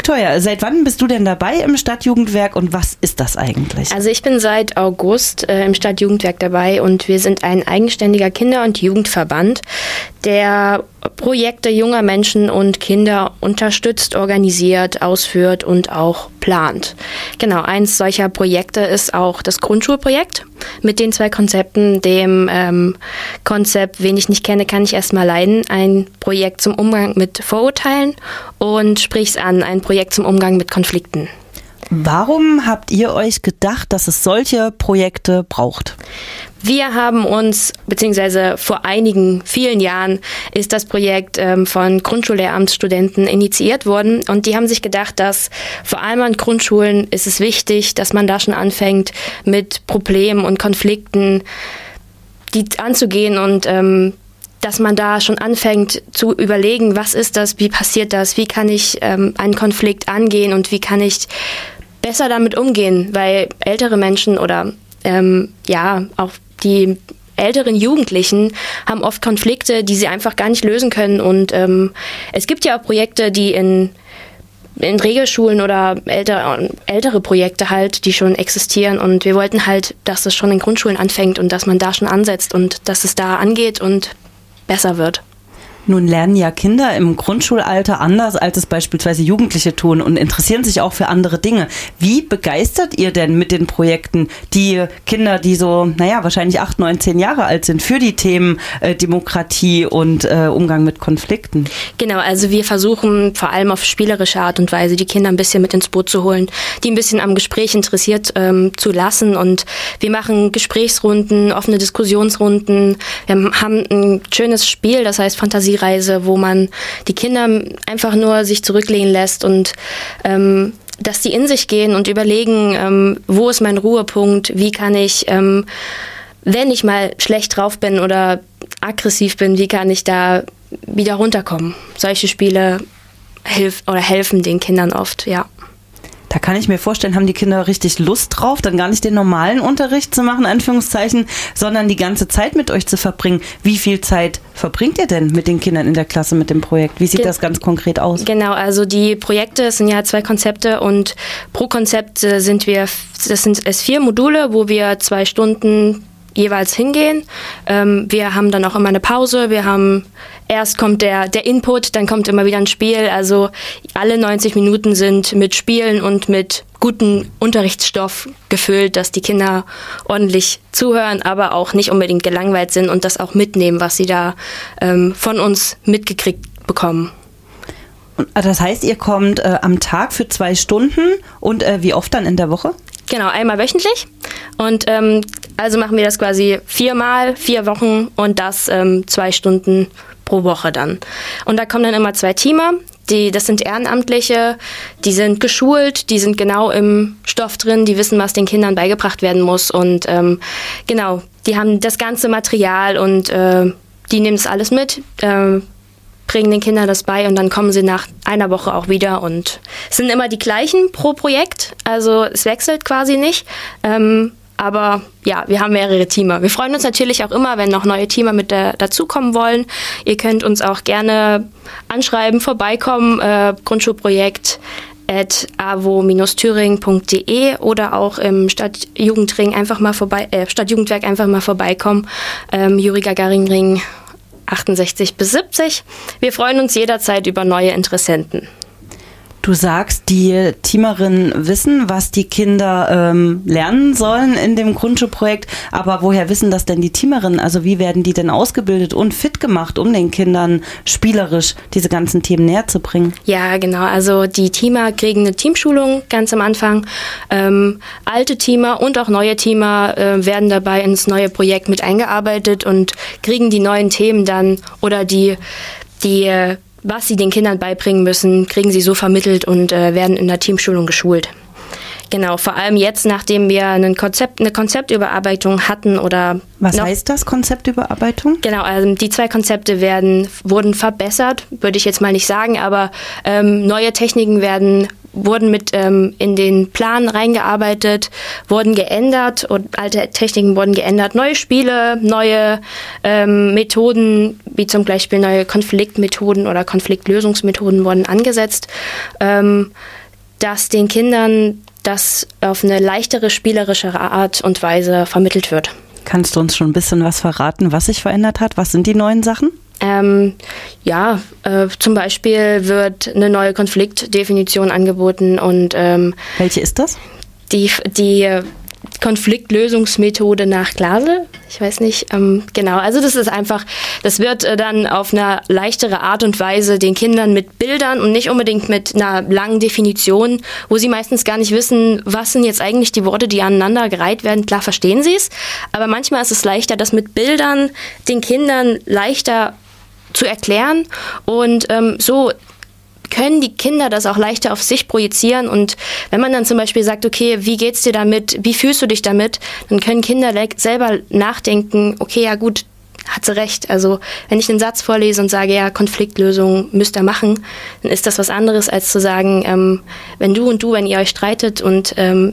Victoria, seit wann bist du denn dabei im Stadtjugendwerk und was ist das eigentlich? Also ich bin seit August im Stadtjugendwerk dabei und wir sind ein eigenständiger Kinder- und Jugendverband, der Projekte junger Menschen und Kinder unterstützt, organisiert, ausführt und auch plant. Genau, eins solcher Projekte ist auch das Grundschulprojekt mit den 2 Konzepten, dem Konzept Wen ich nicht kenne, kann ich erst mal leiden, ein Projekt zum Umgang mit Vorurteilen und Sprich's an, ein Projekt zum Umgang mit Konflikten. Warum habt ihr euch gedacht, dass es solche Projekte braucht? Wir haben uns, beziehungsweise vor vielen Jahren ist das Projekt von Grundschullehramtsstudenten initiiert worden und die haben sich gedacht, dass vor allem an Grundschulen ist es wichtig, dass man da schon anfängt mit Problemen und Konflikten die anzugehen und dass man da schon anfängt zu überlegen, was ist das, wie passiert das, wie kann ich einen Konflikt angehen und wie kann ich besser damit umgehen, weil ältere Menschen oder auch die älteren Jugendlichen haben oft Konflikte, die sie einfach gar nicht lösen können und es gibt ja auch Projekte, die in Regelschulen oder ältere Projekte halt, die schon existieren und wir wollten halt, dass es schon in Grundschulen anfängt und dass man da schon ansetzt und dass es da angeht und besser wird. Nun lernen ja Kinder im Grundschulalter anders, als es beispielsweise Jugendliche tun und interessieren sich auch für andere Dinge. Wie begeistert ihr denn mit den Projekten die Kinder, die so, wahrscheinlich 8, 9, 10 Jahre alt sind, für die Themen Demokratie und Umgang mit Konflikten? Genau, also wir versuchen vor allem auf spielerische Art und Weise die Kinder ein bisschen mit ins Boot zu holen, die ein bisschen am Gespräch interessiert zu lassen und wir machen Gesprächsrunden, offene Diskussionsrunden. Wir haben ein schönes Spiel, das heißt Fantasiereise, wo man die Kinder einfach nur sich zurücklehnen lässt und dass die in sich gehen und überlegen, wo ist mein Ruhepunkt, wie kann ich, wenn ich mal schlecht drauf bin oder aggressiv bin, wie kann ich da wieder runterkommen. Solche Spiele helfen den Kindern oft, ja. Da kann ich mir vorstellen, haben die Kinder richtig Lust drauf, dann gar nicht den normalen Unterricht zu machen, Anführungszeichen, sondern die ganze Zeit mit euch zu verbringen. Wie viel Zeit verbringt ihr denn mit den Kindern in der Klasse mit dem Projekt? Wie sieht das ganz konkret aus? Genau, also die Projekte sind ja 2 Konzepte und pro Konzept sind es 4 Module, wo wir 2 Stunden jeweils hingehen. Wir haben dann auch immer eine Pause. Erst kommt der Input, dann kommt immer wieder ein Spiel. Also alle 90 Minuten sind mit Spielen und mit gutem Unterrichtsstoff gefüllt, dass die Kinder ordentlich zuhören, aber auch nicht unbedingt gelangweilt sind und das auch mitnehmen, was sie da von uns mitgekriegt bekommen. Das heißt, ihr kommt am Tag für 2 Stunden und wie oft dann in der Woche? Genau, einmal wöchentlich und also machen wir das quasi 4-mal, 4 Wochen und das 2 Stunden pro Woche dann. Und da kommen dann immer 2 Teamer, das sind Ehrenamtliche, die sind geschult, die sind genau im Stoff drin, die wissen, was den Kindern beigebracht werden muss und genau, die haben das ganze Material und die nehmen das alles mit, bringen den Kindern das bei und dann kommen sie nach einer Woche auch wieder und es sind immer die gleichen pro Projekt, also es wechselt quasi nicht, aber ja, wir haben mehrere Teamer. Wir freuen uns natürlich auch immer, wenn noch neue Teamer mit dazukommen wollen. Ihr könnt uns auch gerne anschreiben, vorbeikommen, Grundschulprojekt @avo-thüringen.de oder auch im Stadtjugendwerk einfach mal vorbeikommen, Juri-Gagarin-Ring 68 bis 70. Wir freuen uns jederzeit über neue Interessenten. Du sagst, die Teamerinnen wissen, was die Kinder lernen sollen in dem Grundschulprojekt, aber woher wissen das denn die Teamerinnen? Also wie werden die denn ausgebildet und fit gemacht, um den Kindern spielerisch diese ganzen Themen näher zu bringen? Ja, genau. Also die Teamer kriegen eine Teamschulung ganz am Anfang. Alte Teamer und auch neue Teamer werden dabei ins neue Projekt mit eingearbeitet und kriegen die neuen Themen dann oder die was sie den Kindern beibringen müssen, kriegen sie so vermittelt und werden in der Teamschulung geschult. Genau, vor allem jetzt, nachdem wir eine Konzeptüberarbeitung hatten oder... Was heißt das, Konzeptüberarbeitung? Genau, also die 2 Konzepte wurden verbessert, würde ich jetzt mal nicht sagen, aber neue Techniken werden wurden mit in den Plan reingearbeitet, wurden geändert und alte Techniken wurden geändert. Neue Spiele, neue Methoden, wie zum Beispiel neue Konfliktmethoden oder Konfliktlösungsmethoden wurden angesetzt, dass den Kindern das auf eine leichtere, spielerischere Art und Weise vermittelt wird. Kannst du uns schon ein bisschen was verraten, was sich verändert hat? Was sind die neuen Sachen? Zum Beispiel wird eine neue Konfliktdefinition angeboten und welche ist das? Die Konfliktlösungsmethode nach Glasel. Ich weiß nicht, genau. Also das wird dann auf eine leichtere Art und Weise den Kindern mit Bildern und nicht unbedingt mit einer langen Definition, wo sie meistens gar nicht wissen, was sind jetzt eigentlich die Worte, die aneinander gereiht werden. Klar verstehen sie es, aber manchmal ist es leichter, das mit Bildern den Kindern leichter zu erklären und so können die Kinder das auch leichter auf sich projizieren und wenn man dann zum Beispiel sagt, okay, wie geht's dir damit, wie fühlst du dich damit, dann können Kinder selber nachdenken, okay, ja gut, hat sie recht. Also wenn ich einen Satz vorlese und sage, ja, Konfliktlösung müsst ihr machen, dann ist das was anderes, als zu sagen, wenn ihr euch streitet und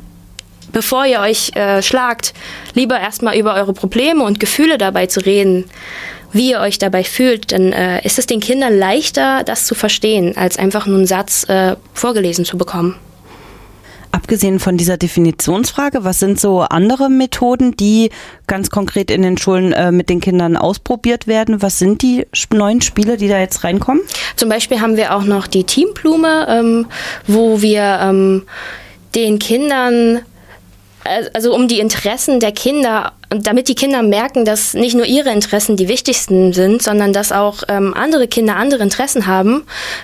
bevor ihr euch schlagt, lieber erstmal über eure Probleme und Gefühle dabei zu reden, wie ihr euch dabei fühlt, dann ist es den Kindern leichter, das zu verstehen, als einfach nur einen Satz vorgelesen zu bekommen. Abgesehen von dieser Definitionsfrage, was sind so andere Methoden, die ganz konkret in den Schulen mit den Kindern ausprobiert werden? Was sind die neuen Spiele, die da jetzt reinkommen? Zum Beispiel haben wir auch noch die Teamblume, wo wir den Kindern, also um die Interessen der Kinder, damit die Kinder merken, dass nicht nur ihre Interessen die wichtigsten sind, sondern dass auch andere Kinder andere Interessen haben,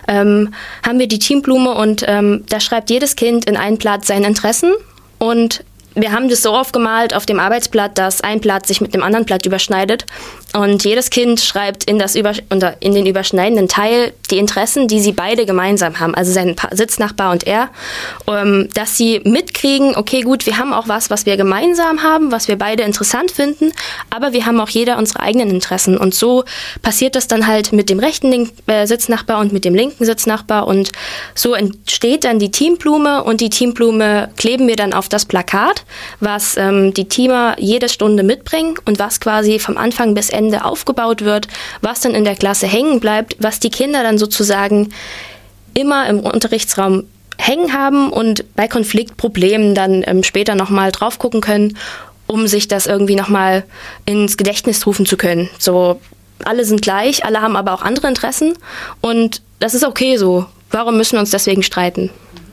haben wir die Teamblume und da schreibt jedes Kind in ein Blatt seine Interessen und wir haben das so aufgemalt auf dem Arbeitsblatt, dass ein Blatt sich mit dem anderen Blatt überschneidet und jedes Kind schreibt in den überschneidenden Teil die Interessen, die sie beide gemeinsam haben, also sein Sitznachbar und er, dass sie mitkriegen, okay gut, wir haben auch was wir gemeinsam haben, was wir beide interessant finden, aber wir haben auch jeder unsere eigenen Interessen und so passiert das dann halt mit dem rechten Sitznachbar und mit dem linken Sitznachbar und so entsteht dann die Teamblume und die Teamblume kleben wir dann auf das Plakat, was die Teamer jede Stunde mitbringen und was quasi vom Anfang bis Ende aufgebaut wird, was dann in der Klasse hängen bleibt, was die Kinder dann sozusagen immer im Unterrichtsraum hängen haben und bei Konfliktproblemen dann später nochmal drauf gucken können, um sich das irgendwie nochmal ins Gedächtnis rufen zu können. So, alle sind gleich, alle haben aber auch andere Interessen und das ist okay so. Warum müssen wir uns deswegen streiten?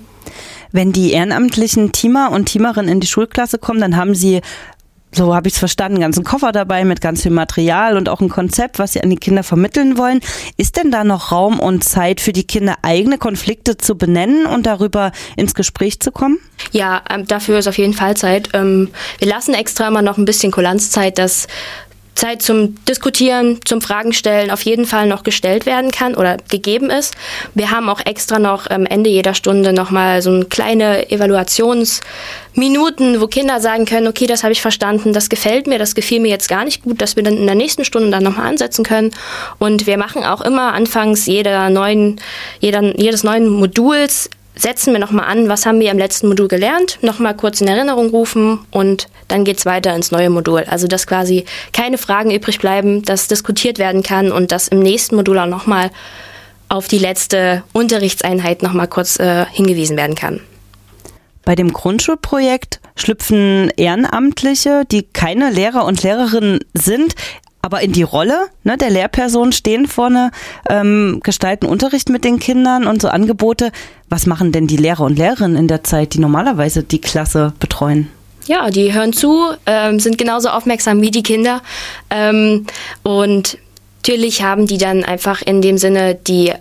Wenn die ehrenamtlichen Teamer und Teamerinnen in die Schulklasse kommen, dann haben sie, so habe ich es verstanden, einen ganzen Koffer dabei mit ganz viel Material und auch ein Konzept, was sie an die Kinder vermitteln wollen. Ist denn da noch Raum und Zeit für die Kinder, eigene Konflikte zu benennen und darüber ins Gespräch zu kommen? Ja, dafür ist auf jeden Fall Zeit. Wir lassen extra immer noch ein bisschen Kulanzzeit, dass Zeit zum Diskutieren, zum Fragen stellen auf jeden Fall noch gestellt werden kann oder gegeben ist. Wir haben auch extra noch am Ende jeder Stunde nochmal so eine kleine Evaluationsminuten, wo Kinder sagen können, okay, das habe ich verstanden, das gefällt mir, das gefiel mir jetzt gar nicht gut, dass wir dann in der nächsten Stunde dann nochmal ansetzen können. Und wir machen auch immer anfangs jedes neuen Moduls setzen wir nochmal an, was haben wir im letzten Modul gelernt, nochmal kurz in Erinnerung rufen und dann geht's weiter ins neue Modul. Also dass quasi keine Fragen übrig bleiben, dass diskutiert werden kann und dass im nächsten Modul auch nochmal auf die letzte Unterrichtseinheit nochmal kurz hingewiesen werden kann. Bei dem Grundschulprojekt schlüpfen Ehrenamtliche, die keine Lehrer und Lehrerinnen sind, aber in die Rolle der Lehrperson stehen vorne, gestalten Unterricht mit den Kindern und so Angebote. Was machen denn die Lehrer und Lehrerinnen in der Zeit, die normalerweise die Klasse betreuen? Ja, die hören zu, sind genauso aufmerksam wie die Kinder. Und natürlich haben die dann einfach in dem Sinne die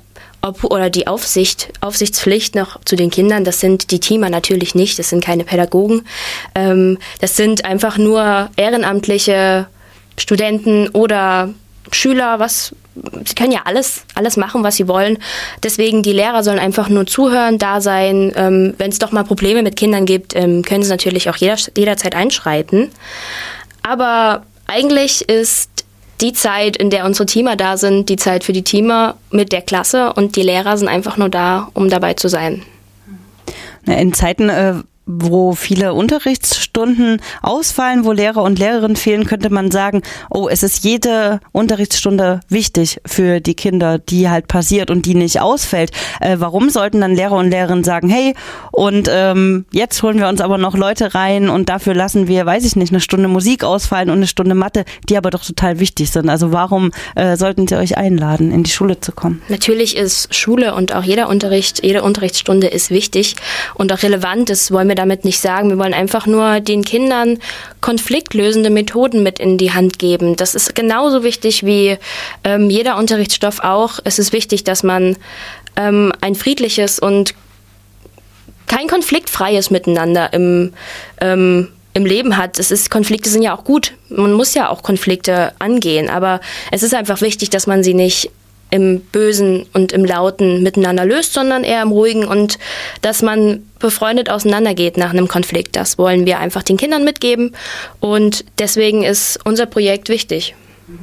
Aufsichtspflicht noch zu den Kindern. Das sind die Teamer natürlich nicht, das sind keine Pädagogen. Das sind einfach nur ehrenamtliche Studenten oder Schüler, sie können ja alles machen, was sie wollen. Deswegen, die Lehrer sollen einfach nur zuhören, da sein. Wenn es doch mal Probleme mit Kindern gibt, können sie natürlich auch jederzeit einschreiten. Aber eigentlich ist die Zeit, in der unsere Teamer da sind, die Zeit für die Teamer mit der Klasse und die Lehrer sind einfach nur da, um dabei zu sein. In Zeiten, wo viele Unterrichtsstunden ausfallen, wo Lehrer und Lehrerinnen fehlen, könnte man sagen, oh, es ist jede Unterrichtsstunde wichtig für die Kinder, die halt passiert und die nicht ausfällt. Warum sollten dann Lehrer und Lehrerinnen sagen, hey, und jetzt holen wir uns aber noch Leute rein und dafür lassen wir, weiß ich nicht, eine Stunde Musik ausfallen und eine Stunde Mathe, die aber doch total wichtig sind. Also warum sollten sie euch einladen, in die Schule zu kommen? Natürlich ist Schule und auch jede Unterrichtsstunde ist wichtig und auch relevant. Das wollen wir damit nicht sagen. Wir wollen einfach nur den Kindern konfliktlösende Methoden mit in die Hand geben. Das ist genauso wichtig wie jeder Unterrichtsstoff auch. Es ist wichtig, dass man ein friedliches und kein konfliktfreies Miteinander im Leben hat. Konflikte sind ja auch gut. Man muss ja auch Konflikte angehen. Aber es ist einfach wichtig, dass man sie nicht im Bösen und im Lauten miteinander löst, sondern eher im Ruhigen und dass man befreundet auseinandergeht nach einem Konflikt. Das wollen wir einfach den Kindern mitgeben und deswegen ist unser Projekt wichtig.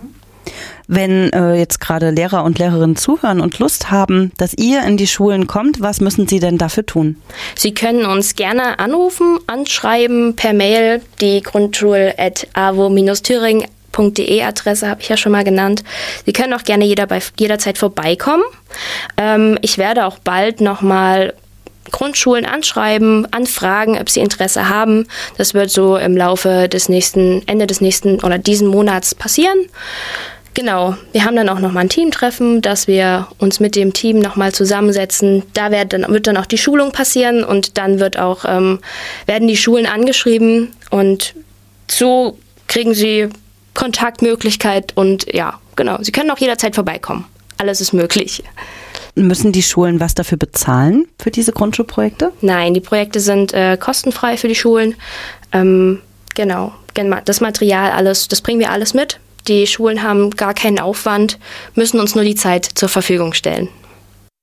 Wenn jetzt gerade Lehrer und Lehrerinnen zuhören und Lust haben, dass ihr in die Schulen kommt, was müssen sie denn dafür tun? Sie können uns gerne anrufen, anschreiben, per Mail, die grundschul@avo-thüringen.de Adresse habe ich ja schon mal genannt. Sie können auch gerne jederzeit vorbeikommen. Ich werde auch bald nochmal Grundschulen anschreiben, anfragen, ob sie Interesse haben. Das wird so im Laufe Ende des nächsten oder diesen Monats passieren. Genau, wir haben dann auch nochmal ein Teamtreffen, dass wir uns mit dem Team nochmal zusammensetzen. Da wird dann auch die Schulung passieren und dann werden die Schulen angeschrieben und so kriegen sie Kontaktmöglichkeit und ja, genau. Sie können auch jederzeit vorbeikommen. Alles ist möglich. Müssen die Schulen was dafür bezahlen für diese Grundschulprojekte? Nein, die Projekte sind kostenfrei für die Schulen. Genau, das Material, das bringen wir alles mit. Die Schulen haben gar keinen Aufwand, müssen uns nur die Zeit zur Verfügung stellen.